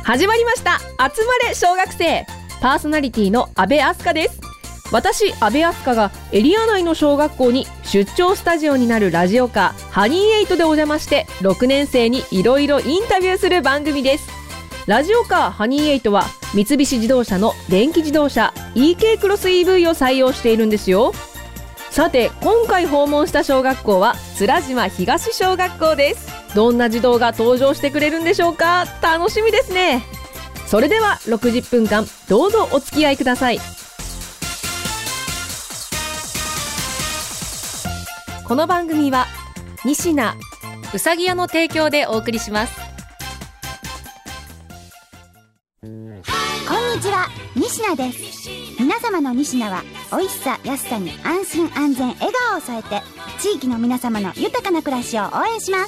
始まりました。集まれ小学生。パーソナリティの阿部明日香です。私阿部明日香がエリア内の小学校に出張スタジオになるラジオカーハニーエイトでお邪魔して6年生にいろいろインタビューする番組です。ラジオカーハニーエイトは三菱自動車の電気自動車 EK クロス EV を採用しているんですよ。さて今回訪問した小学校は面島東小学校です。どんな児童が登場してくれるんでしょうか。楽しみですね。それでは60分間どうぞお付き合いください。この番組は西名うさぎ屋の提供でお送りします。 こんにちは、西名です。皆様の西名は美味しさ安さに安心安全笑顔を添えて地域の皆様の豊かな暮らしを応援します。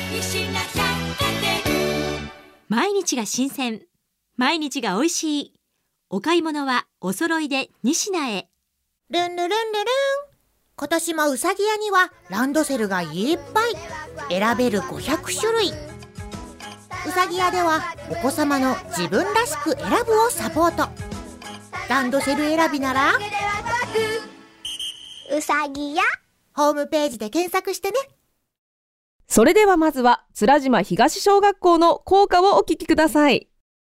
毎日が新鮮、毎日が美味しい。お買い物はお揃いで西名へ。 ルンルルンルルン。今年もうさぎ屋にはランドセルがいっぱい。選べる500種類。うさぎ屋ではお子様の自分らしく選ぶをサポート。ランドセル選びならうさぎ屋ホームページで検索してね。 それではまずは面島東小学校の校歌をお聞きください。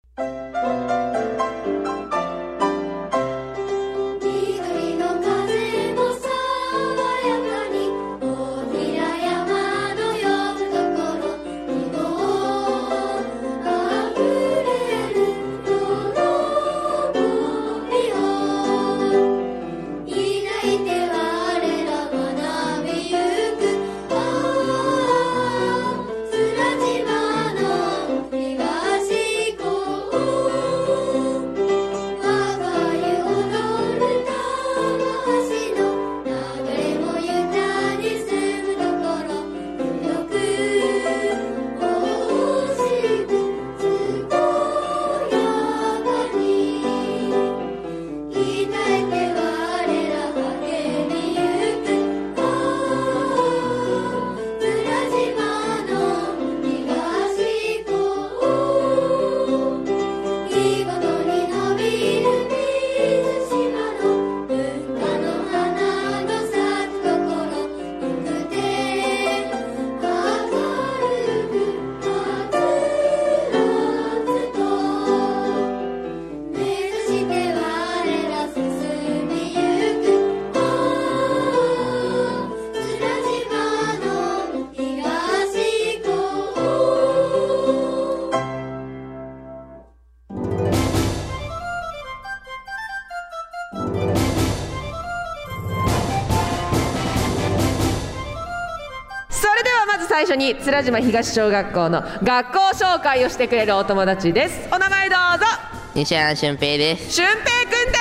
最初に面島東小学校の学校紹介をしてくれるお友達です。お名前どうぞ。 西原俊平です。 俊平くんです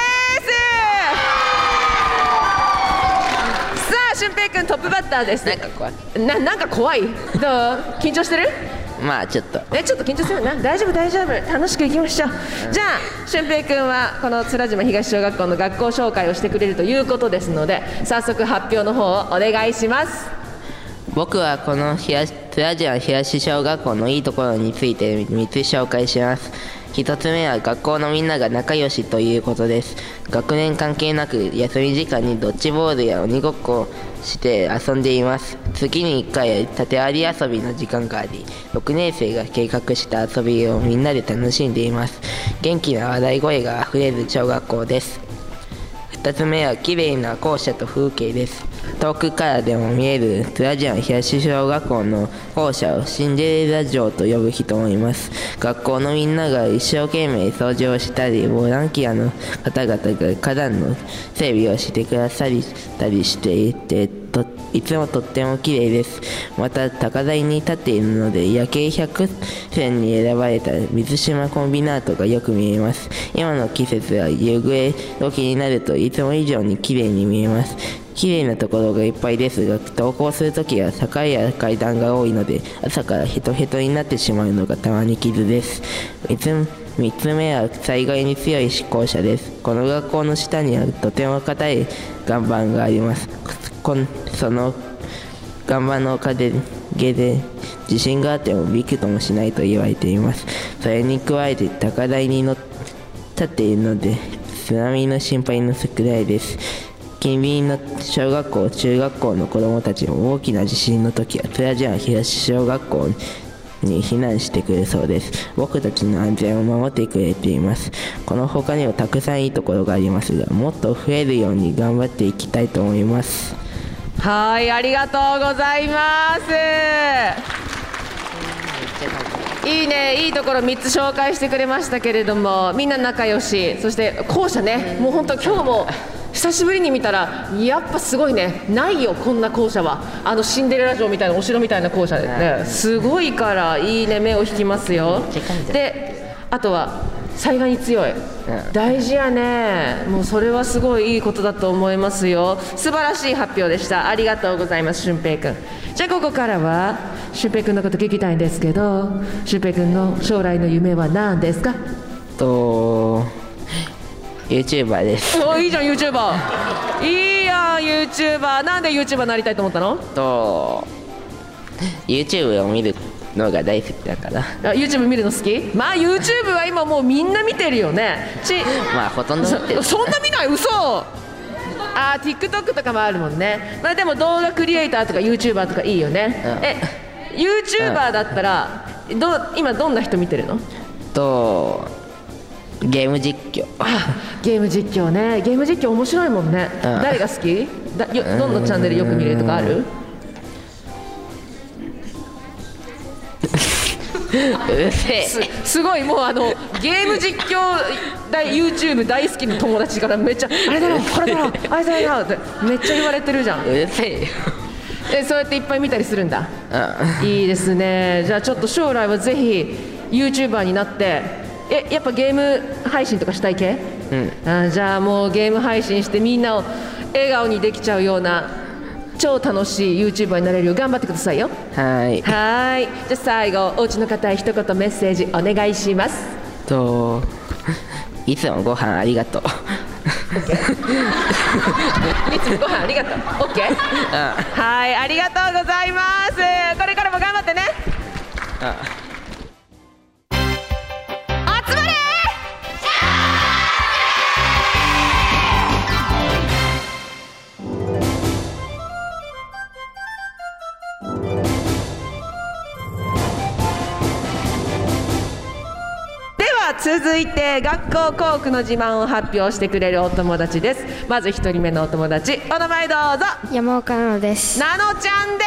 。さあ俊平くんトップバッターです。 なんか怖い。 なんか怖い。どう？緊張してる？ まあちょっとちょっと緊張するな。大丈夫楽しくいきましょう。じゃあ俊平くんはこの面島東小学校の学校紹介をしてくれるということですので、早速発表の方をお願いします。 僕はこの面島東小学校のいいところについて3つ紹介します。1つ目は学校のみんなが仲良しということです。学年関係なく休み時間にドッジボールや鬼ごっこをして遊んでいます。月に1回縦割り遊びの時間があり、6年生が計画した遊びをみんなで楽しんでいます。元気な笑い声があふれる小学校です。2つ目は綺麗な校舎と風景です。遠くからでも見える面島東小学校の校舎をシンデレラ城と呼ぶ人もいます。学校のみんなが一生懸命掃除をしたり、ボランティアの方々が花壇の整備をしてくださったりしていて、いつもとっても綺麗です。また高台に立っているので夜景100選に選ばれた水島コンビナートがよく見えます。今の季節は夕暮れ時になるといつも以上に綺麗に見えます。綺麗なところがいっぱいですが、登校するときは坂や階段が多いので朝からヘトヘトになってしまうのがたまに傷です。3つ目は災害に強い校舎です。この学校の下にはとても硬い岩盤があります。その岩盤のおかげけで地震があってもびくともしないと言われています。それに加えて高台に立っているので津波の心配の少ないです。近隣の小学校中学校の子どもたちも大きな地震の時はプラジアン東小学校に避難してくるそうです。僕たちの安全を守ってくれています。この他にもたくさんいいところがありますが、もっと増えるように頑張っていきたいと思います。 はい、ありがとうございます。いいね、いいところ3つ紹介してくれましたけれども、みんな仲良し、そして校舎ね、もう本当今日も久しぶりに見たらやっぱすごいね。ないよこんな校舎は。シンデレラ城みたいなお城みたいな校舎でね、すごいからいいね、目を引きますよ。であとは災害に強い、大事やね。もうそれはすごいいいことだと思いますよ。素晴らしい発表でした。ありがとうございます、俊平くん。じゃあここからは俊平くんのこと聞きたいんですけど、俊平くんの将来の夢は何ですか ？YouTuber です。 いいじゃん YouTuber。 いいやん YouTuber。 なんで YouTuber になりたいと思ったの ？YouTube を見るのが大好きだから。 YouTube 見るの好き？まあ YouTube は今もうみんな見てるよね。 まあほとんど見てる。 そんな見ない？嘘。TikTok とかもあるもんね。まあでも動画クリエイターとか YouTuber とかいいよね。YouTuber だったら今どんな人見てるの？ ゲーム実況。 ゲーム実況ね。ゲーム実況面白いもんね。誰が好き？どのチャンネルよく見れるとかある？すごいもうゲーム実況YouTube 大好きな友達からめっちゃあれだろこれだろあれだろってめっちゃ言われてるじゃん。 うるせえよ。 そうやっていっぱい見たりするんだ。いいですね。じゃあちょっと将来はぜひ YouTuber になってやっぱゲーム配信とかしたい系？じゃあもうゲーム配信してみんなを笑顔にできちゃうような超楽しい YouTuber になれるよう頑張ってくださいよ。 はい。 じゃあ最後お家の方へ一言メッセージお願いします。 いつもご飯ありがとう。 いつもご飯ありがとう。 OK？ はい、ありがとうございます。これからも頑張ってね。集まれ！続いて学校校区の自慢を発表してくれるお友達です。まず1人目のお友達、お名前どうぞ。 山岡なのです。 なのちゃんです。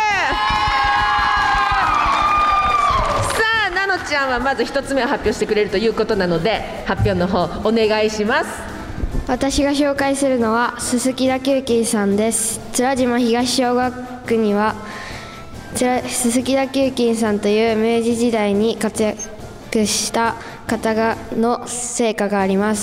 さあなのちゃんはまず1つ目を発表してくれるということなので発表の方お願いします。 私が紹介するのは鈴木田久喜さんです。津島東小学区には鈴木田久喜さんという明治時代に活躍した方の成果があります。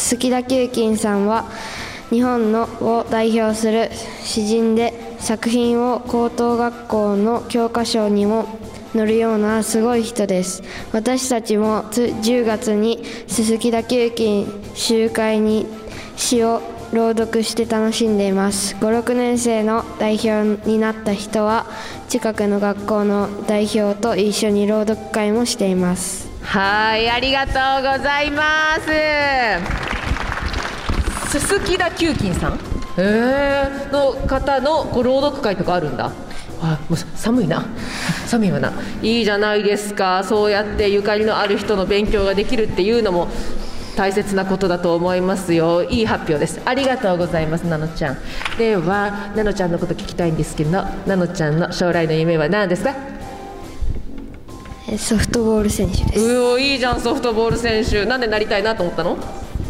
鈴木田久喜さんは日本を代表する詩人で作品を高等学校の教科書にも載るようなすごい人です。私たちも10月に鈴木田久喜集会に詩を朗読して楽しんでいます。5、6年生の代表になった人は近くの学校の代表と一緒に朗読会もしています。 はい、ありがとうございます。鈴木田久喜さんの方の朗読会とかあるんだ。もう寒いな寒いわな。いいじゃないですか。そうやってゆかりのある人の勉強ができるっていうのも大切なことだと思いますよ。いい発表です。ありがとうございます、なのちゃん。ではなのちゃんのこと聞きたいんですけど、なのちゃんの将来の夢は何ですか？ ソフトボール選手です。 いいじゃん、ソフトボール選手。なんでなりたいなと思ったの？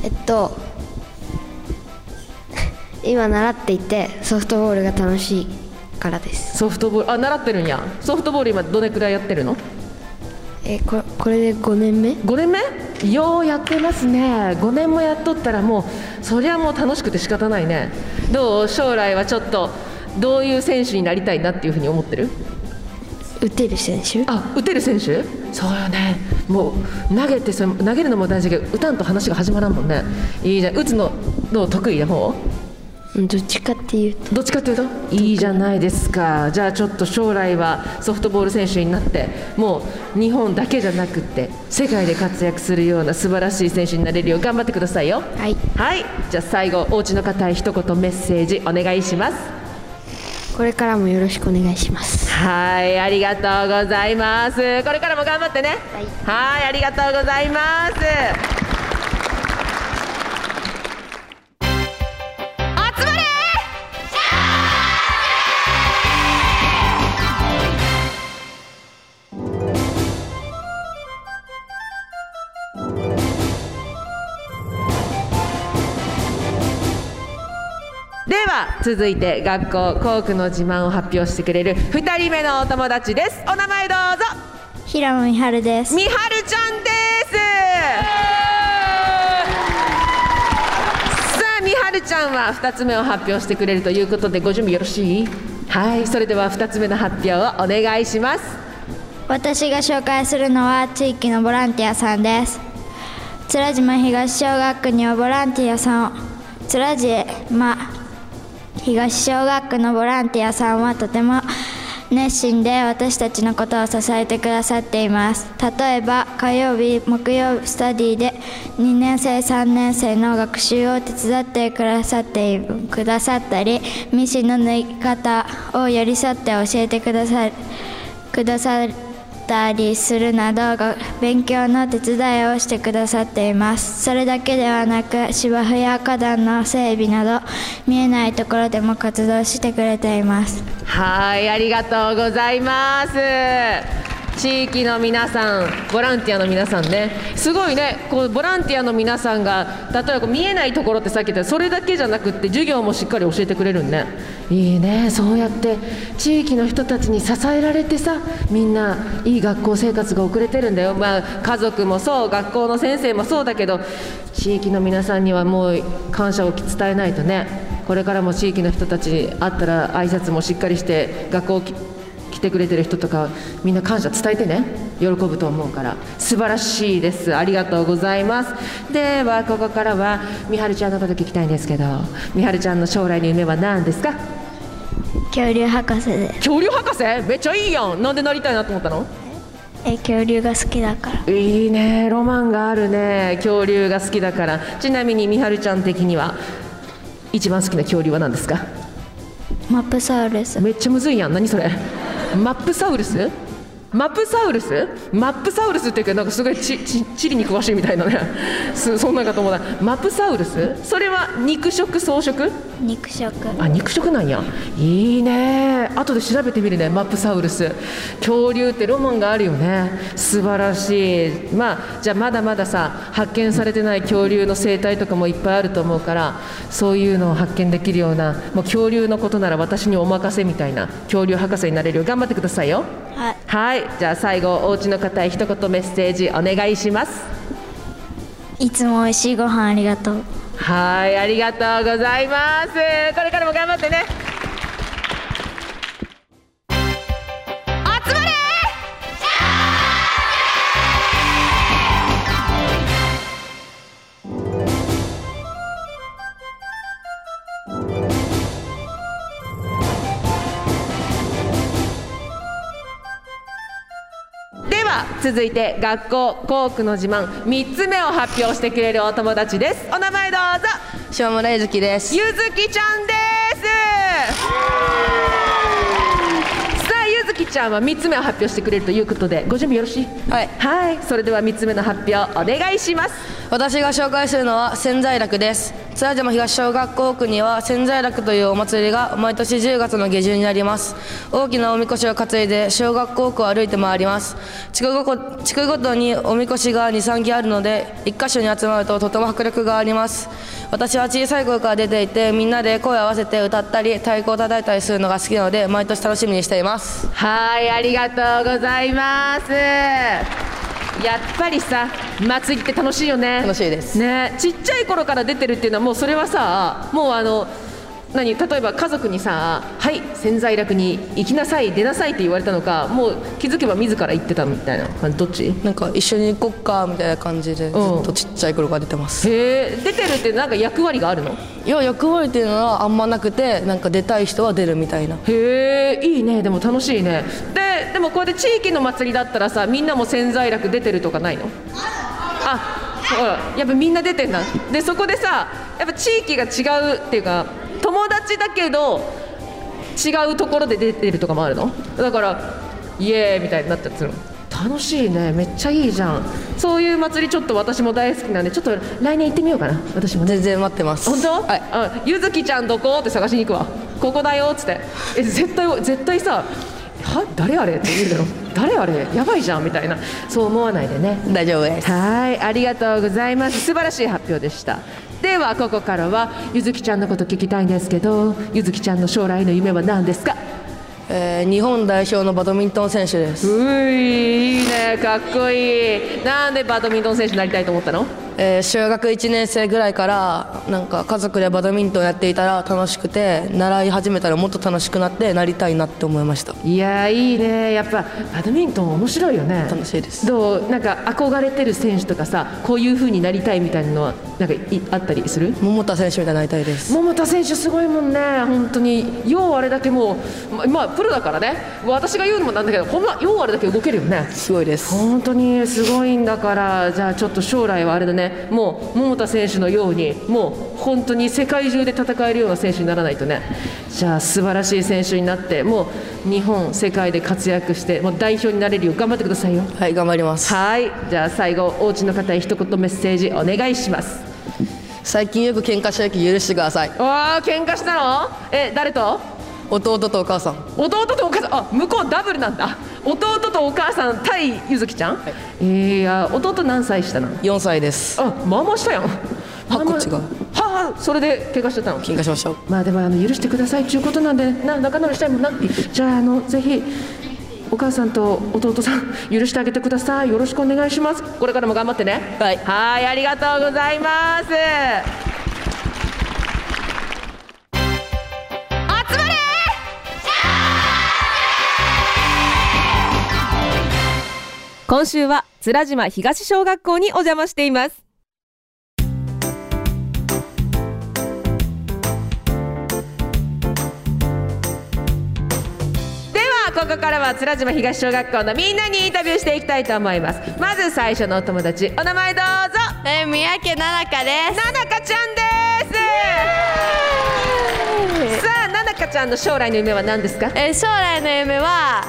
今習っていてソフトボールが楽しいからです。 ソフトボール習ってるんや。ソフトボール今どれくらいやってるの？ これで5年目 ？5年目？ようやってますね。5年もやっとったらもうそりゃもう楽しくて仕方ないね。どう？将来はちょっとどういう選手になりたいなっていうふうに思ってる？ 打てる選手？ 打てる選手？そうよね。もう投げるのも大事だけど打たんと話が始まらんもんね。いいじゃん。打つのどう得意な方？ どっちかっていうとどっちかというといいじゃないですか。じゃあちょっと将来はソフトボール選手になってもう日本だけじゃなくって世界で活躍するような素晴らしい選手になれるよう頑張ってくださいよ。 はいはい、じゃあ最後お家の方へ一言メッセージお願いします。 これからもよろしくお願いします。 はい、ありがとうございます。これからも頑張ってね。はい、ありがとうございます。では続いて学校校区の自慢を発表してくれる2人目のお友達です。お名前どうぞ。 平野美春です。 みはるちゃんです。さあみはるちゃんは2つ目を発表してくれるということでご準備よろしい？はい、それでは2つ目の発表をお願いします。 私が紹介するのは地域のボランティアさんです。津島東小学区にはボランティアさん津島東小学区のボランティアさんはとても熱心で私たちのことを支えてくださっています。例えば火曜日木曜日スタディで2年生3年生の学習を手伝ってくださったりミシンの縫い方を寄り添って教えてくださったりするなど勉強の手伝いをしてくださっています。それだけではなく芝生や花壇の整備など見えないところでも活動してくれています。 はい、ありがとうございます。地域の皆さんボランティアの皆さんね、すごいね。こうボランティアの皆さんが例えばこう見えないところってさっき言ったそれだけじゃなくって授業もしっかり教えてくれるんね。いいね。そうやって地域の人たちに支えられてさみんないい学校生活が送れてるんだよ。まあ家族もそう学校の先生もそうだけど地域の皆さんにはもう感謝を伝えないとね。これからも地域の人たちに会ったら挨拶もしっかりして学校来てくれてる人とかみんな感謝伝えてね。喜ぶと思うから素晴らしいです。ありがとうございます。ではここからはみはるちゃんのこと聞きたいんですけどみはるちゃんの将来の夢は何ですか？ 恐竜博士で。 恐竜博士めっちゃいいやん。なんでなりたいなと思ったの？ 恐竜が好きだから。 いいね。ロマンがあるね。恐竜が好きだから。ちなみにみはるちゃん的には一番好きな恐竜は何ですか？ マップサウルス。 めっちゃむずいやん。何それ？マップサウルス？マップサウルス？マップサウルスっていうかなんかすごい地理に詳しいみたいなねそんなんかと思った。マップサウルス？それは肉食草食？ 肉食。 あ、肉食なんや。いいね。後で調べてみるね。マップサウルス。恐竜ってロマンがあるよね。素晴らしい。まあじゃあまだまださ発見されてない恐竜の生態とかもいっぱいあると思うからそういうのを発見できるようなもう恐竜のことなら私にお任せみたいな恐竜博士になれるよう頑張ってくださいよ。 はい、 はい、じゃあ最後お家の方へ一言メッセージお願いします。 いつも美味しいご飯ありがとう。 はい、ありがとうございます。これからも頑張ってね。集まれ。では続いて学校校区の自慢3つ目を発表してくれるお友達です。お名前どうぞ。 塩村ゆずきです。 ゆずきちゃんです。さあゆずきちゃんは3つ目を発表してくれるということでご準備よろしい？ はい、 はい、それでは3つ目の発表お願いします。 私が紹介するのは千載楽です。津田島東小学校区には千載楽というお祭りが毎年10月の下旬にあります。大きなおみこしを担いで小学校区を歩いて回ります。地区ごとにおみこしが 2,3 基あるので1箇所に集まるととても迫力があります。私は小さい頃から出ていてみんなで声を合わせて歌ったり太鼓を叩いたりするのが好きなので毎年楽しみにしています。 はい、ありがとうございます。やっぱりさ祭りって楽しいよね。 楽しいですね。ちっちゃい頃から出てるっていうのはもうそれはさもう例えば家族にさ、はい潜在楽に行きなさい出なさいって言われたのか、もう気づけば自ら言ってたみたいな感じ、どっち？ なんか一緒に行こっかみたいな感じでずっとちっちゃい頃から出てます。 へえ、出てるってなんか役割があるの？ いや、役割っていうのはあんまなくて、なんか出たい人は出るみたいな。 へえ、いいね。でも楽しいね。でもこうやって地域の祭りだったらさ、みんなも潜在楽出てるとかないの？やっぱみんな出てんだ。でそこでさ、やっぱ地域が違うっていうか、友達だけど違うところで出てるとかもあるの？だからイエーイみたいになったりするの？楽しいね、めっちゃいいじゃん。そういう祭りちょっと私も大好きなんで、ちょっと来年行ってみようかな。私もね。 全然待ってます。 本当？ はい。 ゆずきちゃんどこって探しに行くわ。ここだよっつって。絶対さ、誰あれって言うだろ。誰あれやばいじゃんみたいな、そう思わないでね。 大丈夫です。 はい、ありがとうございます。素晴らしい発表でした。ではここからはゆずきちゃんのこと聞きたいんですけど、ゆずきちゃんの将来の夢は何ですか？ 日本代表のバドミントン選手です。 いいね、かっこいい。なんでバドミントン選手になりたいと思ったの？ 小学1年生ぐらいからなんか家族でバドミントンやっていたら楽しくて、習い始めたらもっと楽しくなってなりたいなって思いました。 いやいいね、やっぱバドミントン面白いよね。 楽しいです。 どう？なんか憧れてる選手とかさ、こういう風になりたいみたいなのはなんかあったりする？ 桃田選手みたいになりたいです。 桃田選手すごいもんね、本当に。ようあれだけもう、まあプロだからね、私が言うのもなんだけど、ほんまようあれだけ動けるよね。 すごいです。 本当にすごいんだから、じゃあちょっと将来はあれだね、もう桃田選手のようにもう本当に世界中で戦えるような選手にならないとね。じゃあ素晴らしい選手になって、もう日本世界で活躍してもう代表になれるよう頑張ってくださいよ。 はい、頑張ります。 はい、じゃあ最後お家の方へ一言メッセージお願いします。 最近よく喧嘩した時許してください。 喧嘩したの？誰と？ 弟とお母さん。 弟とお母さん。向こうダブルなんだ。弟とお母さん対ゆずきちゃん。はい、いや弟何歳下なの ？4歳です。 まあまあしたやん。 こっちが。 それで怪我しちゃったの？ 喧嘩しました。 まあでも許してくださいっていうことなんで仲直りしたいもんな。じゃあぜひお母さんと弟さん許してあげてください。よろしくお願いします。これからも頑張ってね。 はい、 ありがとうございます。今週は面島東小学校にお邪魔しています。ではここからは面島東小学校のみんなにインタビューしていきたいと思います。まず最初のお友達、お名前どうぞ。 三宅ななかです。 ななかちゃんです。さあななかちゃんの将来の夢は何ですか？ 将来の夢は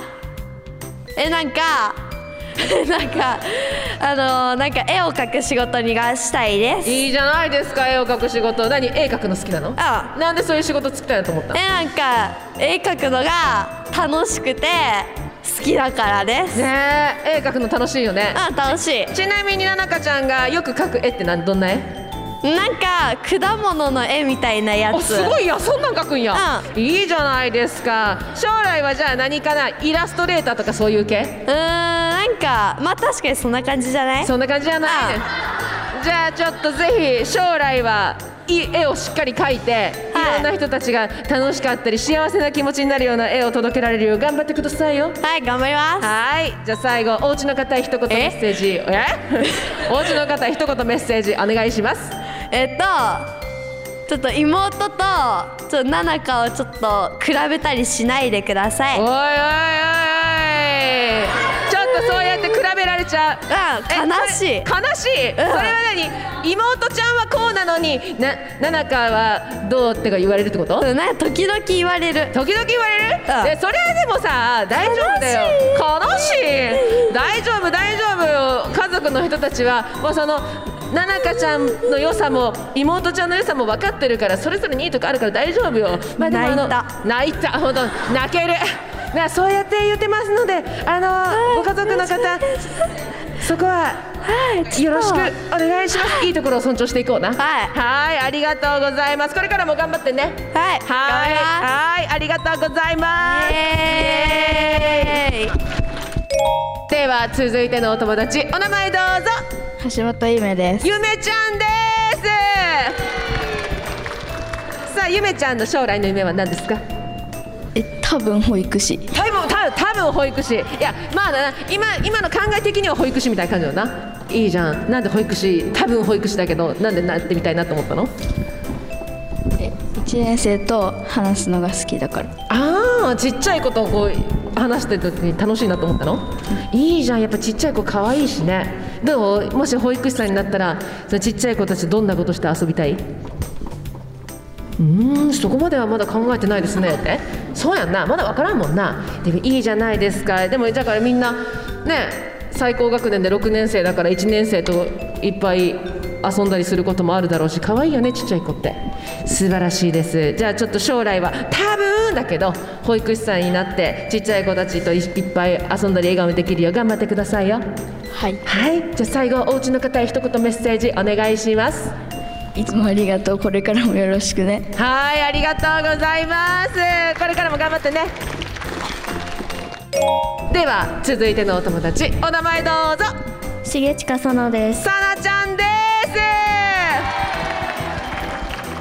なんか絵を描く仕事にしたいです。 いいじゃないですか、絵を描く仕事。何、絵描くの好きなの？なんでそういう仕事つきたいなと思った？ なんか絵描くのが楽しくて好きだからですね。絵描くの楽しいよね。 楽しい。 ちなみにななかちゃんがよく描く絵ってどんな絵？ なんか果物の絵みたいなやつ。 すごいや、そんなん描くんや。いいじゃないですか。将来はじゃあ何かな、イラストレーターとかそういう系？ なんかまあ確かにそんな感じじゃない？ そんな感じじゃない。じゃあちょっとぜひ将来は絵をしっかり描いて、いろんな人たちが楽しかったり幸せな気持ちになるような絵を届けられるよう頑張ってくださいよ。 はい、頑張ります。 はい、じゃあ最後お家の方へ一言メッセージ。お家の方へ一言メッセージお願いします。 ちょっと妹とななかをちょっと比べたりしないでください。 おいおいおいおい、ちょっとそうやって比べられちゃう。 悲しい。 悲しい。それは何？妹ちゃんはこうなのにななかはどうってか言われるってこと？ 時々言われる。 時々言われる？それはでもさ、大丈夫だよ。悲しい。大丈夫大丈夫よ。家族の人たちはもうそのななかちゃんの良さも妹ちゃんの良さも分かってるから、それぞれにいいとこあるから大丈夫よ。まあ、でも泣いた本当泣ける。そうやって言ってますので、ご家族の方そこはよろしくお願いします。いいところを尊重していこうな。はい、ありがとうございます。これからも頑張ってね。はい、ありがとうございます。では続いてのお友達、お名前どうぞ。 橋本ゆめです。 ゆめちゃんです。さああゆめちゃんの将来の夢は何ですか？ 多分保育士。 多分保育士。いやまあな、今の考え的には保育士みたいな感じだな。いいじゃん。なんで保育士、多分保育士だけどなんでなってみたいなと思ったの ？1年生と話すのが好きだから。 ああ、ちっちゃい子とこう話してる時に楽しいなと思ったの？いいじゃん。やっぱちっちゃい子可愛いしね。どう？もし保育士さんになったらそのちっちゃい子たちどんなことして遊びたい？そこまではまだ考えてないですねって。そうやんな、まだ分からんもんな。でもいいじゃないですか。でもだからみんなね、最高学年で6年生だから1年生といっぱい遊んだりすることもあるだろうし、可愛いよね、ちっちゃい子って。素晴らしいです。じゃあちょっと将来は多分だけど保育士さんになってちっちゃい子たちといっぱい遊んだり笑顔にできるよう頑張ってくださいよ。 はい、 はい、じゃあ最後お家の方へ一言メッセージお願いします。 いつもありがとう。これからもよろしくね。 はい、ありがとうございます。これからも頑張ってね。では続いてのお友達、お名前どうぞ。 重近さなです。 さなちゃんです。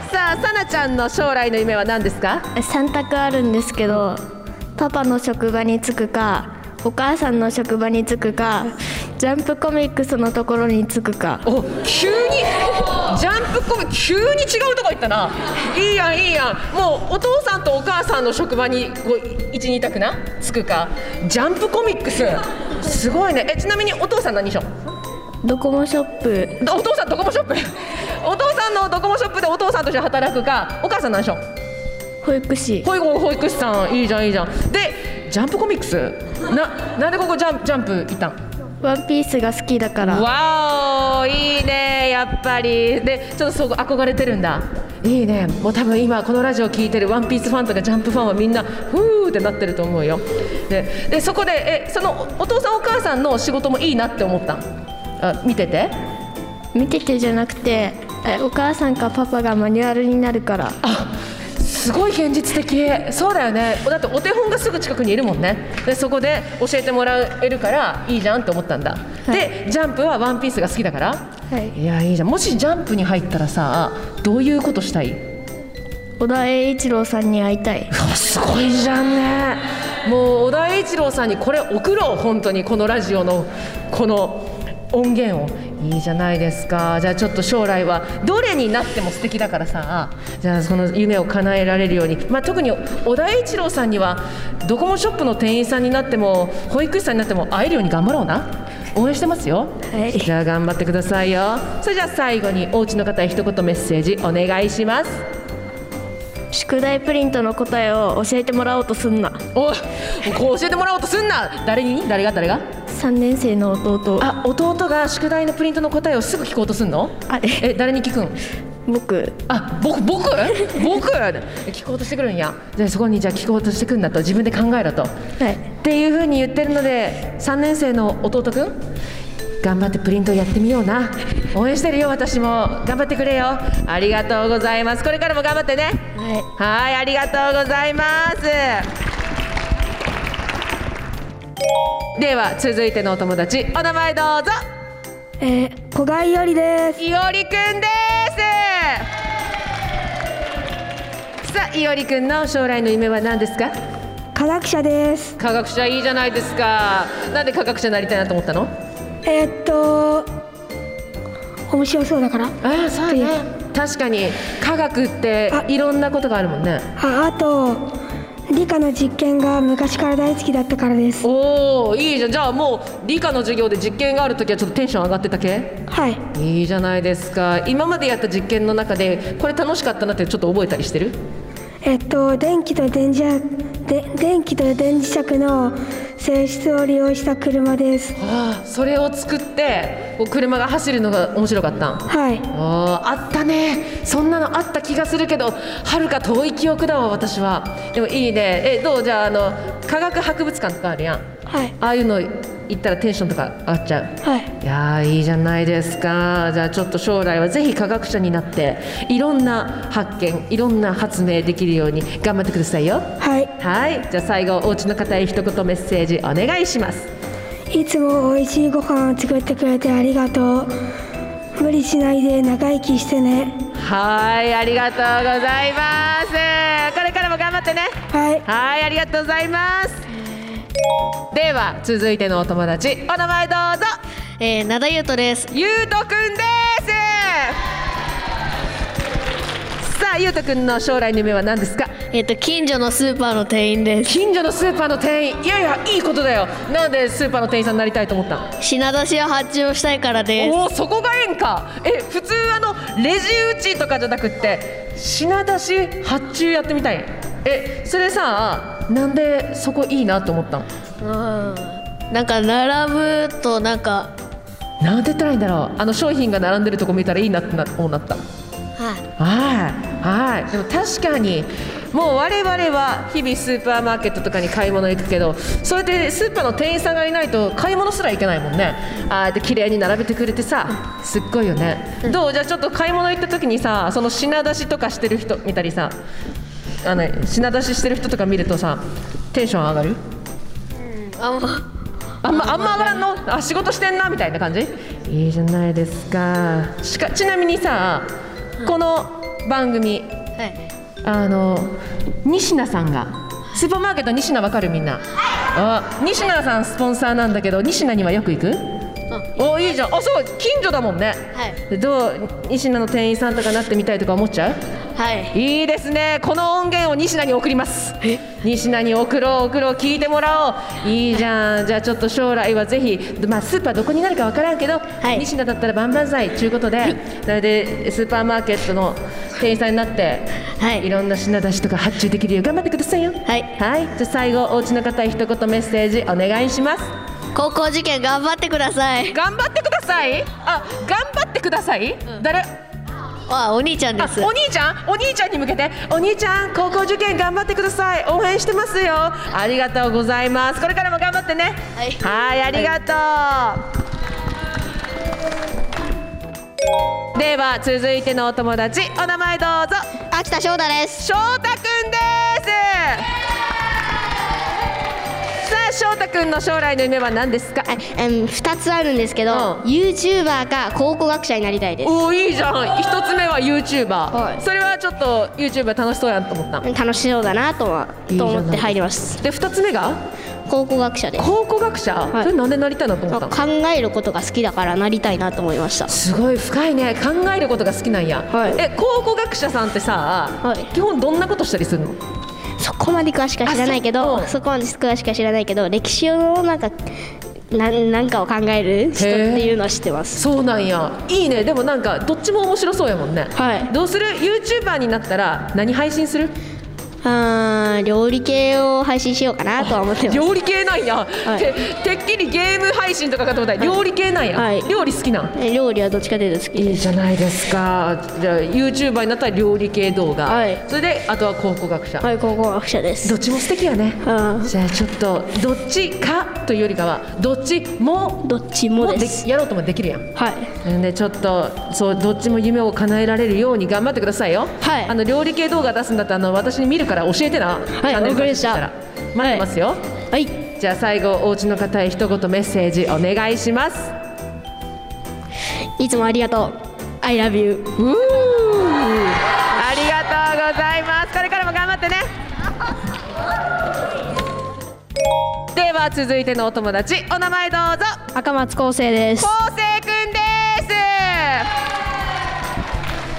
さあ、さなちゃんの将来の夢は何ですか ？3択あるんですけど、パパの職場に就くか、お母さんの職場に就くか、ジャンプコミックスのところに就くか。 お、急にジャンプコミックス、急に違うとこ行ったな。いいやんいいやん。もうお父さんとお母さんの職場にこう1、2択な就くか、ジャンプコミックス、すごいね。ちなみにお父さん何しょ？ ドコモショップ。 お父さんドコモショップお父さんのドコモショップでお父さんとして働くか、お母さん何しょ？ 保育士。 保育士さん。いいじゃんいいじゃん。でジャンプコミックスなんでここジャンプ行ったん？ ワンピースが好きだから。 わー、いいね。やっぱりでちょっとそこ憧れてるんだ。いいね。もう多分今このラジオ聞いてるワンピースファンとかジャンプファンはみんなふーってなってると思うよ。でそこでそのお父さんお母さんの仕事もいいなって思ったん？見ててじゃなくて、お母さんかパパがマニュアルになるから。 すごい現実的。そうだよね。だってお手本がすぐ近くにいるもんね。でそこで教えてもらえるからいいじゃんって思ったんだ、はい、でジャンプはワンピースが好きだから、 はい、 いやいいじゃん。もしジャンプに入ったらさ、どういうことしたい？ 小田栄一郎さんに会いたい。 すごいじゃんね。もう小田栄一郎さんにこれ送ろう。本当にこのラジオのこの音源を。いいじゃないですか。じゃあちょっと将来はどれになっても素敵だからさ、じゃあその夢を叶えられるように、特に小田栄一郎さんにはドコモショップの店員さんになっても保育士さんになっても会えるように頑張ろうな。応援してますよ、はい、じゃあ頑張ってくださいよ。それじゃあ最後にお家の方へ一言メッセージお願いします。 宿題プリントの答えを教えてもらおうとすんな。 こう教えてもらおうとすんな。誰が 3年生の弟。 弟が宿題のプリントの答えをすぐ聞こうとすんの？誰に聞くん？ 僕聞こうとしてくるんや。じゃあそこに聞こうとしてくるんだと自分で考えろと、はい、っていう風に言ってるので、3年生の弟くん頑張ってプリントやってみような。応援してるよ。私も頑張ってくれよ。ありがとうございます。これからも頑張ってね。はい、ありがとうございます。では続いてのお友達、お名前どうぞ。 小貝よりです。 いおりくんです。さあ、いおりくんの将来の夢は何ですか？ 科学者です。 科学者いいじゃないですか。なんで科学者になりたいなと思ったの？ 面白そうだから。 そうね。確かに科学っていろんなことがあるもんね。 あと理科の実験が昔から大好きだったからです。 おー、いいじゃん。じゃあもう理科の授業で実験があるときはちょっとテンション上がってた系？ はい。 いいじゃないですか。今までやった実験の中でこれ楽しかったなってちょっと覚えたりしてる？ 電気と電磁石の性質を利用した車です。 それを作って車が走るのが面白かったん？ はい。 あったね。そんなのあった気がするけど遥か遠い記憶だわ私は。でもいいね。どう？じゃあ科学博物館とかあるやん。 はい。 ああいうの行ったらテンションとか上がっちゃう？ はい。 いやいいじゃないですか。じゃあちょっと将来はぜひ科学者になっていろんな発見、いろんな発明できるように頑張ってくださいよ。 はい。 はい。じゃあ最後お家の方へ一言メッセージお願いします。 いつも美味しいご飯を作ってくれてありがとう。無理しないで長生きしてね。 はい、ありがとうございます。これからも頑張ってね。はい、ありがとうございます。では続いてのお友達、お名前どうぞ。 灘優斗です。 ゆうとくんです。さあ、ゆうとくんの将来の夢は何ですか？ 近所のスーパーの店員です。 近所のスーパーの店員。いやいや、いいことだよ。なんでスーパーの店員さんになりたいと思ったの？ 品出しを発注したいからです。 おお、そこが縁か。普通レジ打ちとかじゃなくって品出し発注やってみたい。それさ、なんでそこいいなと思ったの？ なんか並ぶとなんて言ったらいいんだろう。商品が並んでるとこ見たらいいなって思った。はい。でも確かにもう我々は日々スーパーマーケットとかに買い物行くけど、そうやってスーパーの店員さんがいないと買い物すら行けないもんね。で綺麗に並べてくれてさ、すっごいよね。どう？じゃあちょっと買い物行った時にさ、その品出しとかしてる人見たりさ、品出ししてる人とか見るとさ、テンション上がる？あんま上がらんの？仕事してんなみたいな感じ？いいじゃないですか。ちなみにさ、この番組、西名さんが、スーパーマーケット西名わかる？みんな。西名さんスポンサーなんだけど、西名にはよく行く？いいじゃん。そう、近所だもんね。どう？西名の店員さんとかなってみたいとか思っちゃう？いいですね。この音源を西名に送ります。西名に送ろう、聞いてもらおう。いいじゃん。じゃあちょっと将来はぜひ、スーパーどこになるかわからんけど、西名だったら万々歳ということで、それでスーパーマーケットの店員さんになって、いろんな品出しとか発注できるよう頑張ってくださいよ。じゃあ最後、お家の方へ一言メッセージお願いします。 高校受験頑張ってください。 頑張ってください。頑張ってください。誰？ お兄ちゃんです。 お兄ちゃんに向けて、お兄ちゃん高校受験頑張ってください。応援してますよ。ありがとうございます。これからも頑張ってね。はい、ありがとう。では続いてのお友達、お名前どうぞ。 秋田翔太です。 翔太くんです。さあ、翔太くんの将来の夢は何ですか ？2つあるんですけど、YouTuber か考古学者になりたいです。 いいじゃん。1つ目は YouTuber、それはちょっと YouTuber 楽しそうやと思った。 楽しそうだなと思って入ります。 で、2つ目が考古学者です。 考古学者、それなんでなりたいなと思ったの？ 考えることが好きだからなりたいなと思いました。 すごい深いね。考えることが好きなんや。考古学者さんってさ、基本どんなことしたりするの？ そこまで詳しくは知らないけど、歴史のなんかを考える人っていうのは知ってます。 そうなんや。いいね。でもなんかどっちも面白そうやもんね。どうする？ YouTuber になったら何配信する？ 料理系を配信しようかなとは思ってます。 料理系なんや。てっきりゲーム配信とかかと思ったら料理系なんや。料理好きなん？ 料理はどっちかというと好きです。 いいじゃないですか。じゃあ YouTuber になったら料理系動画、それであとは考古学者。 考古学者です。 どっちも素敵やね。じゃあちょっとどっちかというよりかはどっちもです。やろうともできるやん。でちょっとそうどっちも夢を叶えられるように頑張ってくださいよ。料理系動画出すんだったら私に見るから教えてな。チャンネル登録したら待ってますよ。じゃあ最後、お家の方へ一言メッセージお願いします。 いつもありがとう。I love you。 ありがとうございます。これからも頑張ってね。では続いてのお友達、お名前どうぞ。 赤松康生です。 康生くんです。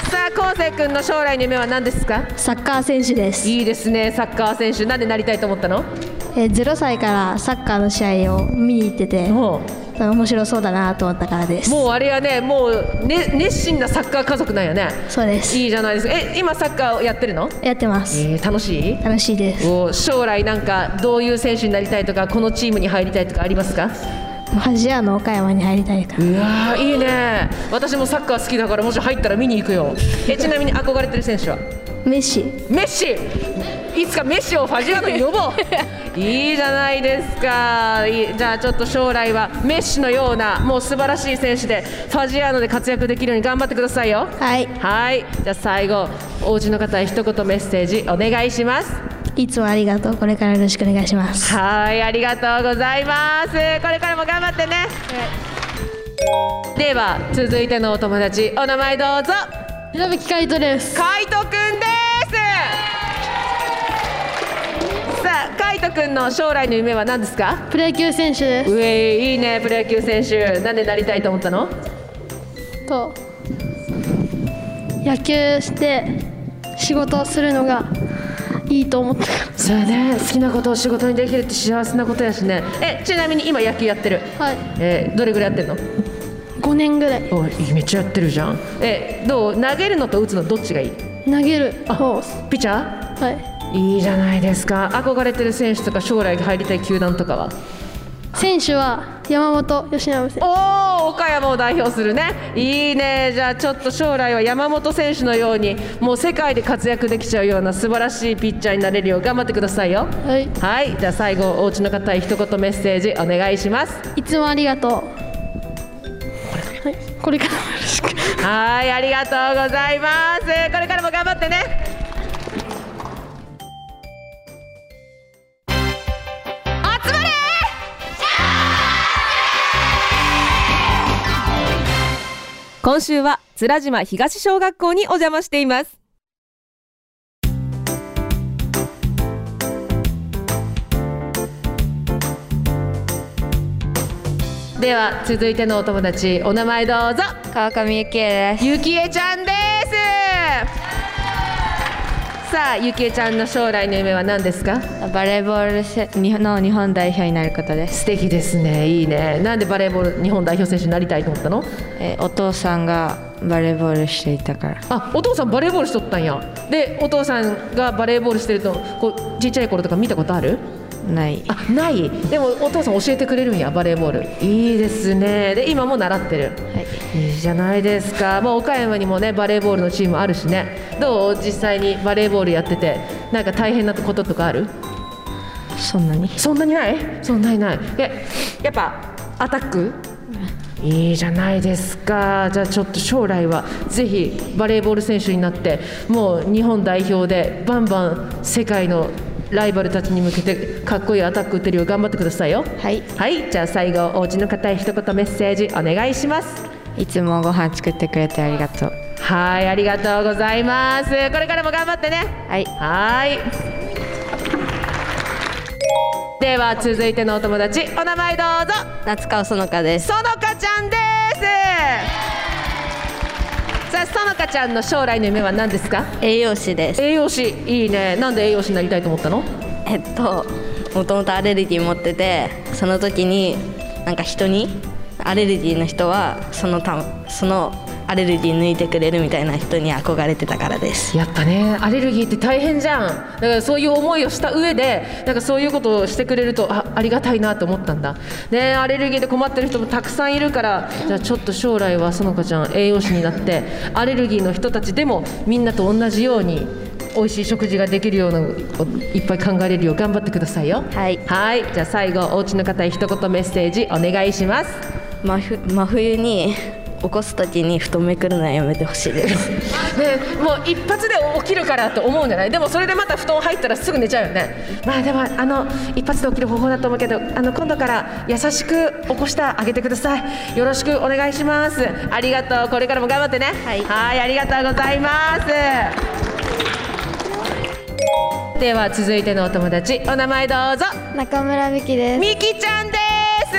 さあ、康生くんの将来の夢は何ですか？ サッカー選手です。 いいですね。サッカー選手。なんでなりたいと思ったの ？0歳からサッカーの試合を見に行ってて、面白そうだなと思ったからです。 もうあれやね、もう、熱心なサッカー家族なんやね。 そうです。 いいじゃないですか。今サッカーをやってるの？ やってます。 楽しい？ 楽しいです。 将来なんかどういう選手になりたいとか、このチームに入りたいとかありますか？ ファジアの岡山に入りたいから。 うわ、いいね。私もサッカー好きだから、もし入ったら見に行くよ。ちなみに憧れてる選手は？ メッシ。 いつかメッシをファジアーノに呼ぼう。いいじゃないですか。じゃあちょっと将来はメッシのようなもう素晴らしい選手でファジアーノで活躍できるように頑張ってくださいよ。 はい。 じゃあ最後、お家の方へ一言メッセージお願いします。 いつもありがとう。これからよろしくお願いします。 ありがとうございます。これからも頑張ってね。では続いてのお友達、お名前どうぞ。 平吹海斗です。 海斗くんです。さあ海斗くんの将来の夢は何ですか？ プロ野球選手です。 うえいいね、プロ野球選手。なんでなりたいと思ったの？ と野球して仕事をするのがいいと思ったから。 そうね、好きなことを仕事にできるって幸せなことやしね。ちなみに今野球やってる？ はい。 どれぐらいやってるの ？5年ぐらい。 お、めっちゃやってるじゃん。どう？投げるのと打つのどっちがいい？ 投げる方。 ピッチャー？ はい。 いいじゃないですか。憧れてる選手とか将来入りたい球団とかは？ 選手は山本由伸選手。 おお、岡山を代表するね。いいね。じゃあちょっと将来は山本選手のようにもう世界で活躍できちゃうような素晴らしいピッチャーになれるよう頑張ってくださいよ。 はい。 はい。じゃあ最後お家の方へ一言メッセージお願いします。 いつもありがとう。はい。これからもよろしく。 はい、ありがとうございます。これからも頑張ってね。今週は面島東小学校にお邪魔しています。では続いてのお友達、お名前どうぞ。 川上ゆきえです。 ゆきえちゃんです。さあゆきえちゃんの将来の夢は何ですか？ バレーボールの日本代表になることです。 素敵ですね。いいね。なんでバレーボール日本代表選手になりたいと思ったの？ お父さんがバレーボールしていたから。 あ、お父さんバレーボールしとったんや。でお父さんがバレーボールしてるとこうちっちゃい頃とか見たことある？ ない。 あ、ない。でもお父さん教えてくれるんや、バレーボール。いいですね。で今も習ってる。 はい。 いいじゃないですか。もう岡山にもねバレーボールのチームあるしね。どう？実際にバレーボールやっててなんか大変なこととかある？ そんなにない？そんなにない。やっぱアタック？いいじゃないですか。じゃあちょっと将来はぜひバレーボール選手になってもう日本代表でバンバン世界のライバルたちに向けてかっこいいアタック打てるよう頑張ってくださいよ。 はい。 はい。じゃあ最後お家の方へ一言メッセージお願いします。 いつもご飯作ってくれてありがとう。 はい、ありがとうございます。これからも頑張ってね。 はい。 はい。では続いてのお友達、お名前どうぞ。 夏川そのかです。 そのかちゃんです。さあそのかちゃんの将来の夢は何ですか？ 栄養士です。 栄養士、いいね。なんで栄養士になりたいと思ったの？ もともとアレルギー持ってて、その時になんか人にアレルギーの人はそのアレルギー抜いてくれるみたいな人に憧れてたからです。 やっぱね、アレルギーって大変じゃん。だからそういう思いをした上でなんかそういうことをしてくれるとありがたいなと思ったんだね。アレルギーで困ってる人もたくさんいるから、じゃあちょっと将来はそのかちゃん栄養士になってアレルギーの人たちでもみんなと同じように美味しい食事ができるようないっぱい考えれるよう頑張ってくださいよ。 はい。 はい。じゃあ最後お家の方へ一言メッセージお願いします。 真冬に起こすときに布団めくるのはやめてほしいですね、もう一発で起きるからと思うんじゃない？でもそれでまた布団入ったらすぐ寝ちゃうよね。まあでも一発で起きる方法だと思うけど今度から優しく起こしてあげてください。よろしくお願いします。ありがとう。これからも頑張ってね。 はい。 はい、ありがとうございます。では続いてのお友達、お名前どうぞ。 中村美希です。 みきちゃんです。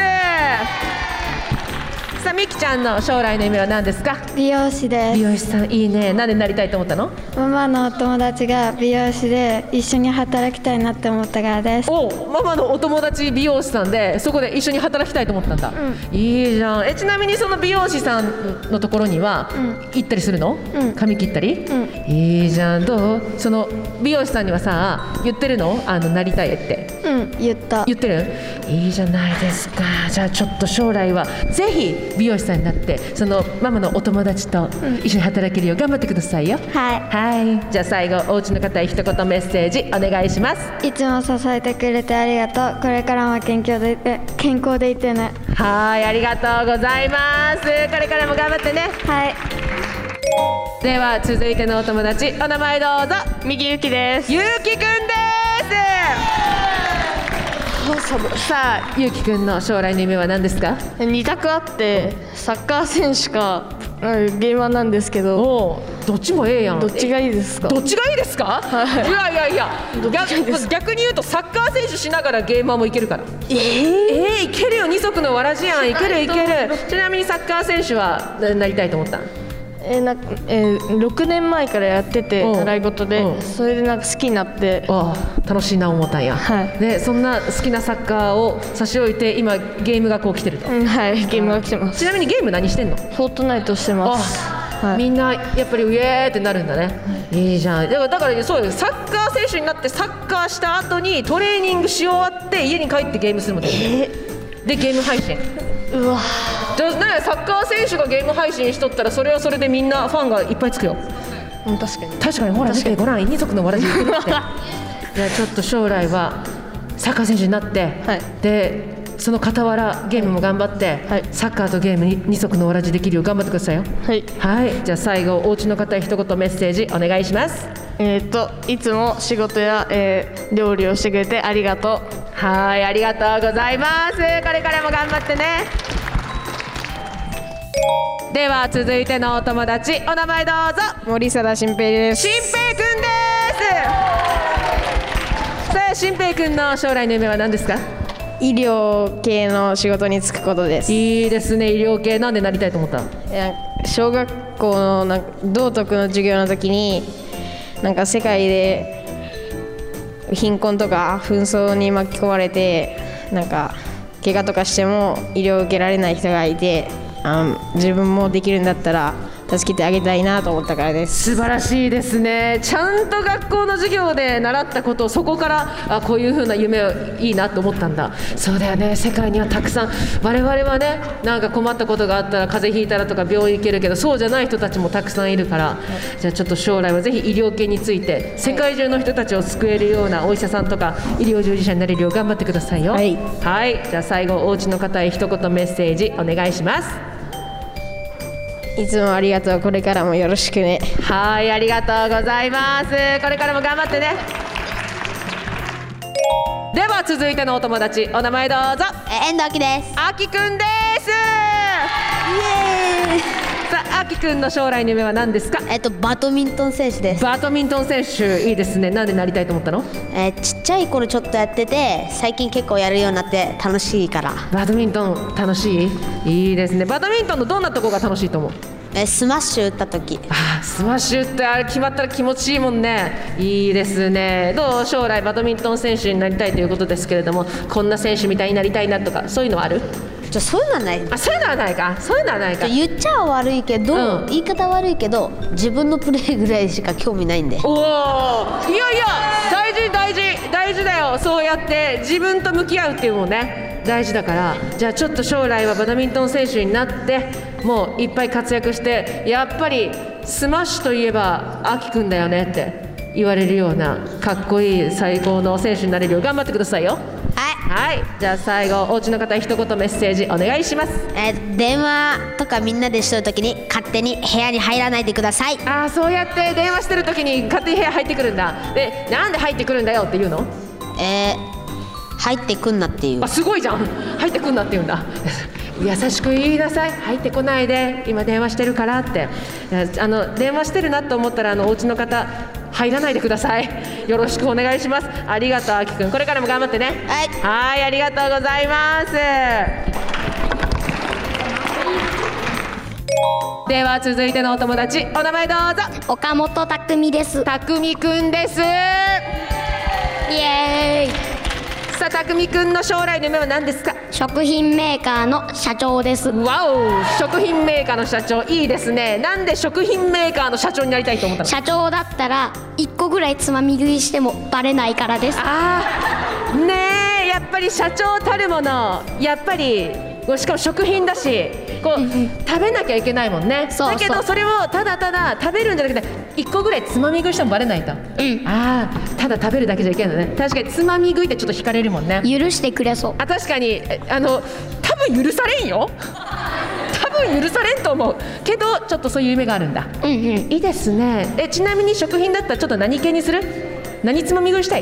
さあみきちゃんの将来の夢は何ですか？ 美容師です。 美容師さん、いいね。なんでなりたいと思ったの？ ママのお友達が美容師で一緒に働きたいなって思ったからです。 ママのお友達美容師さんでそこで一緒に働きたいと思ったんだ。いいじゃん。ちなみにその美容師さんのところには行ったりするの？髪切ったり？いいじゃん。どう？その美容師さんにはさ言ってるの？なりたいって。 言ってる？ いいじゃないですか。じゃあちょっと将来はぜひ美容師さんになってそのママのお友達と一緒に働けるよう頑張ってくださいよ。はい。じゃあ最後お家の方へ一言メッセージお願いします。 いつも支えてくれてありがとう。これからも健康でいてね。 はい、ありがとうございます。これからも頑張ってね。 はい。 では続いてのお友達、お名前どうぞ。 右ゆきです。 ゆうきくんです。さあゆうきくんの将来の夢は何ですか？ 2択あって、サッカー選手かゲーマーなんですけど。 おどっちもええやん。 どっちがいいですか？ どっちがいいですか？いやいや逆に言うとサッカー選手しながらゲーマーもいけるから。いけるよ、二足のわらじやん。いける。ちなみにサッカー選手はなりたいと思ったん ？6年前からやってて、習い事で、それでなんか好きになって、 楽しいな思ったんや。でそんな好きなサッカーを差し置いて今ゲーム学校来てると。 はい、ゲームが来てます。 ちなみにゲーム何してんの？ フォートナイトしてます。 みんなやっぱりウェーってなるんだね。いいじゃん。だからそうよ、サッカー選手になってサッカーした後にトレーニングし終わって家に帰ってゲームするもんで、でゲーム配信。 うわじゃあね、サッカー選手がゲーム配信しとったらそれはそれでみんなファンがいっぱいつくよ。確かにほら見てごらん、二足のわらじ言ってるってじゃあちょっと将来はサッカー選手になって、でその傍らゲームも頑張って、サッカーとゲームに二足のわらじできるよう頑張ってくださいよ。じゃあ最後お家の方へ一言メッセージお願いします。 いつも仕事や、料理をしてくれてありがとう。 ありがとうございます。これからも頑張ってね。では続いてのお友達、お名前どうぞ。 森貞新平です。 新平くんです。さあ新平くんの将来の夢は何ですか？ 医療系の仕事に就くことです。 いいですね。医療系なんでなりたいと思ったの？ 小学校の道徳の授業の時になんか世界で貧困とか紛争に巻き込まれてなんか怪我とかしても医療を受けられない人がいて、自分もできるんだったら助けてあげたいなと思ったからです。 素晴らしいですね。ちゃんと学校の授業で習ったことをそこからこういう風な夢をいいなと思ったんだ。そうだよね。世界にはたくさん、我々はね、なんか困ったことがあったら風邪ひいたらとか病院行けるけど、そうじゃない人たちもたくさんいるから、じゃあちょっと将来はぜひ医療系について世界中の人たちを救えるようなお医者さんとか医療従事者になれるよう頑張ってくださいよ。じゃあ最後お家の方へ一言メッセージお願いします。 いつもありがとう。これからもよろしくね。 ありがとうございます。これからも頑張ってね。では続いてのお友達、お名前どうぞ。 遠藤きです。 あきくんです。さあ、あきくんの将来の夢は何ですか？ バドミントン選手です。 バドミントン選手、いいですね。なんでなりたいと思ったの？ ちっちゃい頃ちょっとやってて、最近結構やるようになって楽しいから。 バドミントン楽しい？いいですね。バドミントンのどんなとこが楽しいと思う？ スマッシュ打った時。 スマッシュってあれ決まったら気持ちいいもんね。いいですね。どう？将来バドミントン選手になりたいということですけれども、こんな選手みたいになりたいなとかそういうのはある？ そういうのはない。 そういうのはないか。 言っちゃ悪いけど、言い方悪いけど自分のプレーぐらいしか興味ないんで。いや大事だよ。そうやって自分と向き合うっていうのもね大事だから、じゃあちょっと将来はバドミントン選手になってもういっぱい活躍して、やっぱりスマッシュといえばあきくんだよねって言われるようなかっこいい最高の選手になれるよう頑張ってくださいよ。じゃあ最後お家の方一言メッセージお願いします。 電話とかみんなでしてる時に勝手に部屋に入らないでください。 そうやって電話してる時に勝手に部屋入ってくるんだ。で、なんで入ってくるんだよって言うの？ 入ってくんなっていう。 すごいじゃん。入ってくんなって言うんだ。優しく言いなさい。入ってこないで、今電話してるからって。電話してるなと思ったらお家の方入らないでください。よろしくお願いします。ありがとうあきくん。これからも頑張ってね。ありがとうございます。では続いてのお友達、お名前どうぞ。 岡本匠です。 匠くんです。イエーイ。さあ匠くんの将来の夢は何ですか？ 食品メーカーの社長です。 わお、食品メーカーの社長、いいですね。なんで食品メーカーの社長になりたいと思ったの？ 社長だったら1個ぐらいつまみ食いしてもバレないからです。 ねえ、やっぱり社長たるもの、やっぱりしかも食品だし食べなきゃいけないもんね。だけどそれをただただ食べるんじゃなくて1個ぐらいつまみ食いしてもバレないと。ただ食べるだけじゃいけないのね。確かにつまみ食いってちょっと惹かれるもんね。 許してくれそう。 確かに多分許されんよ。多分許されんと思うけど、ちょっとそういう夢があるんだ。いいですね。ちなみに食品だったらちょっと何系にする？何つまみ食いしたい？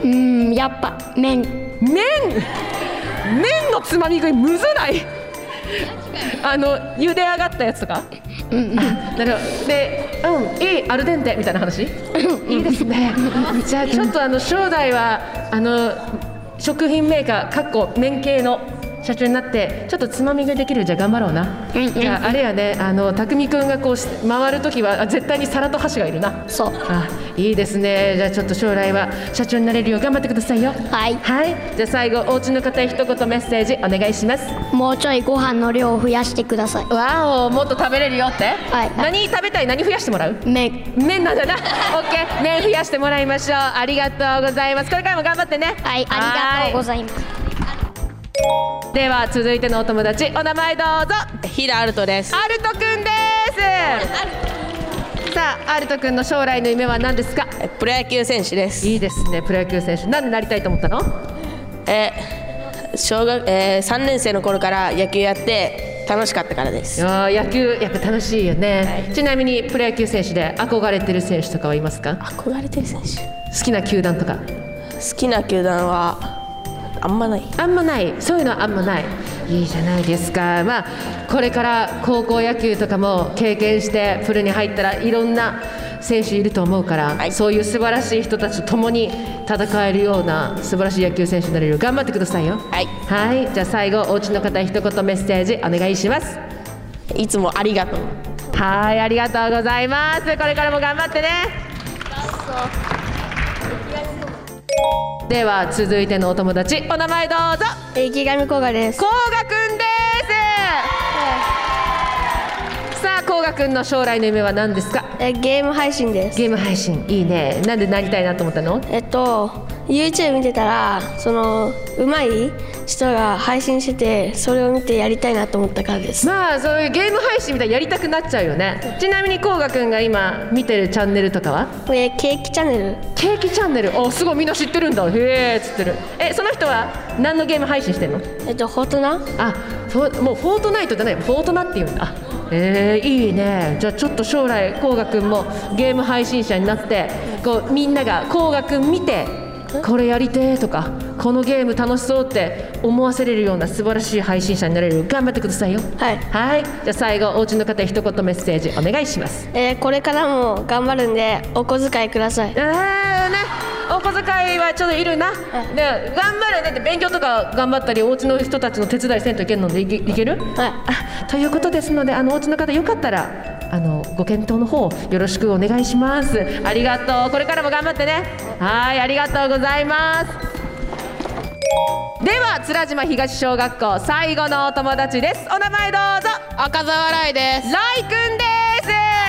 やっぱ麺のつまみ食いむずない？ 茹で上がったやつとか、なるほど。で、いいアルデンテみたいな話。いいですね。じゃあちょっと将来は食品メーカー麺系の社長になってちょっとつまみができる。じゃあ頑張ろうな。じゃああれやね、匠くんがこう回るときは絶対に皿と箸がいるな。 そう。 いいですね。じゃあちょっと将来は社長になれるよう頑張ってくださいよ。 はい。 はい。じゃあ最後お家の方一言メッセージお願いします。 もうちょいご飯の量を増やしてください。 わお、もっと食べれるよって。 はい。 何食べたい？何増やしてもらう？ 麺なんだな。オッケー。麺増やしてもらいましょう。ありがとうございます。これからも頑張ってね。 はい、ありがとうございます。 では続いてのお友達、お名前どうぞ。 平アルトです。 アルトくんです。さあ、アルトくんの将来の夢は何ですか？ プロ野球選手です。 いいですね、プロ野球選手。なんでなりたいと思ったの？ 3年生の頃から野球やって楽しかったからです。 野球やっぱ楽しいよね、はい。ちなみにプロ野球選手で憧れてる選手とかはいますか？ 憧れてる選手、 好きな球団とか。 好きな球団はあんまない。 そういうのはあんまない。いいじゃないですか。まあこれから高校野球とかも経験してプロに入ったらいろんな選手いると思うから、はい、そういう素晴らしい人たちと共に戦えるような素晴らしい野球選手になれるよう頑張ってくださいよ。 はい、 はい。じゃあ最後お家の方一言メッセージお願いします。 いつもありがとう。 はい、ありがとうございます。これからも頑張ってね。では続いてのお友達、お名前どうぞ。 池上甲賀です。 甲賀くんです。さあ甲賀くんの将来の夢は何ですか？ ゲーム配信です。 ゲーム配信、いいね。なんでなりたいなと思ったの ？YouTube 見てたら上手い人が配信してて、それを見てやりたいなと思ったからです。 まあそういうゲーム配信みたいにやりたくなっちゃうよね。ちなみに甲賀くんが今見てるチャンネルとかは？ ケーキチャンネル。 ケーキチャンネル。すごいみんな知ってるんだ。へえっつってる。その人は何のゲーム配信してんの？ フォートナ。 もうフォートナイトじゃない、フォートナっていうんだ。いいね。じゃあちょっと将来甲賀くんもゲーム配信者になってみんなが甲賀くん見てこれやりてーとかこのゲーム楽しそうって思わせれるような素晴らしい配信者になれるよう頑張ってくださいよ。 はい。 はい。じゃあ最後お家の方一言メッセージお願いします。 これからも頑張るんでお小遣いください。 お小遣いはちょっといるな。で頑張るねって勉強とか頑張ったりお家の人たちの手伝いせんといけんのでいける？ はい。 ということですのでお家の方よかったらご検討の方よろしくお願いします。ありがとう。これからも頑張ってね。はい、ありがとうございます。では面島東小学校最後のお友達です。お名前どうぞ。 赤澤ライです。 ライくんです。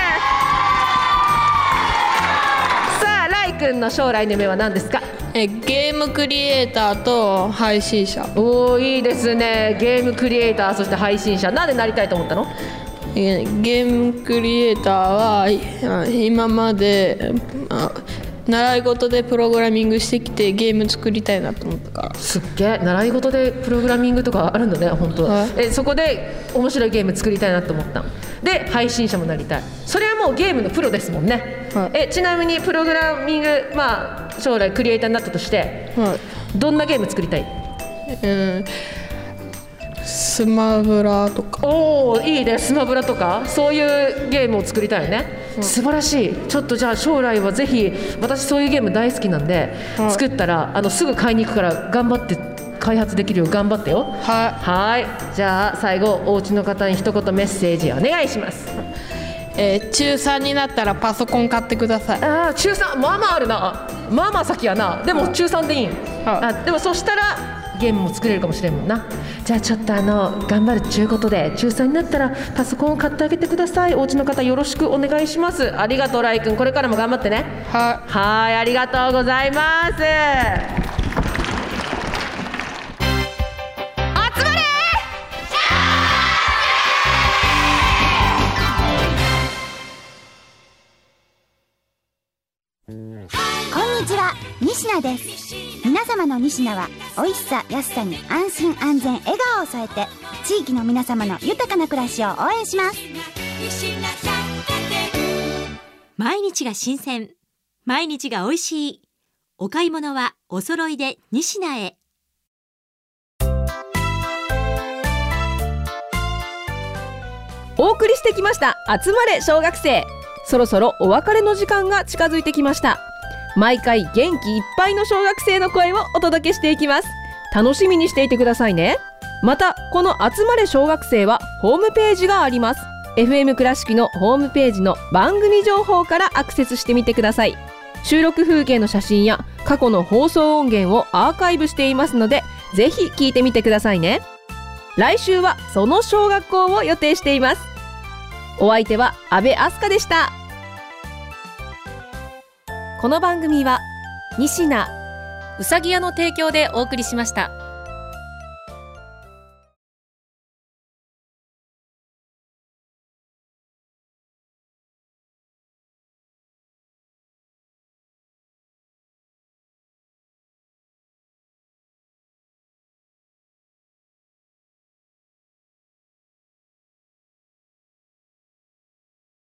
さあライくんの将来の夢は何ですか？ ゲームクリエイターと配信者。 いいですね。ゲームクリエイターそして配信者。なんでなりたいと思ったの？ ゲームクリエイターは今まで習い事でプログラミングしてきてゲーム作りたいなと思ったから。 すっげえ。習い事でプログラミングとかあるんだね。本当。そこで面白いゲーム作りたいなと思ったで配信者もなりたい。それはもうゲームのプロですもんね。ちなみにプログラミング将来クリエイターになったとして、どんなゲーム作りたい？ スマブラとか。 いいね。スマブラとかそういうゲームを作りたいよね。素晴らしい。ちょっとじゃあ将来はぜひ私そういうゲーム大好きなんで、作ったらすぐ買いに行くから頑張って開発できるよう頑張ってよ。はい。じゃあ最後お家の方に一言メッセージお願いします。 中3になったらパソコン買ってください。 中3まあまああるな。まあまあ先やな。でも中3でいいん。でもそしたらゲームも作れるかもしれんもんな。じゃあちょっと頑張るっちゅうことで中3になったらパソコンを買ってあげてください。お家の方よろしくお願いします。ありがとうライくん。これからも頑張ってね。はい、ありがとうございます。集まれこんにちは、西名です。皆様の西名は美味しさ安さに安心安全笑顔を添えて地域の皆様の豊かな暮らしを応援します。 毎日が新鮮、毎日が美味しい。お買い物はお揃いで西名へ。 お送りしてきました集まれ小学生。そろそろお別れの時間が近づいてきました。毎回元気いっぱいの小学生の声をお届けしていきます。楽しみにしていてくださいね。またこの集まれ小学生はホームページがあります。 FM 倉敷のホームページの番組情報からアクセスしてみてください。収録風景の写真や過去の放送音源をアーカイブしていますので、ぜひ聞いてみてくださいね。来週はその小学校を予定しています。お相手は阿部明日香でした。この番組は西名うさぎ屋の提供でお送りしました。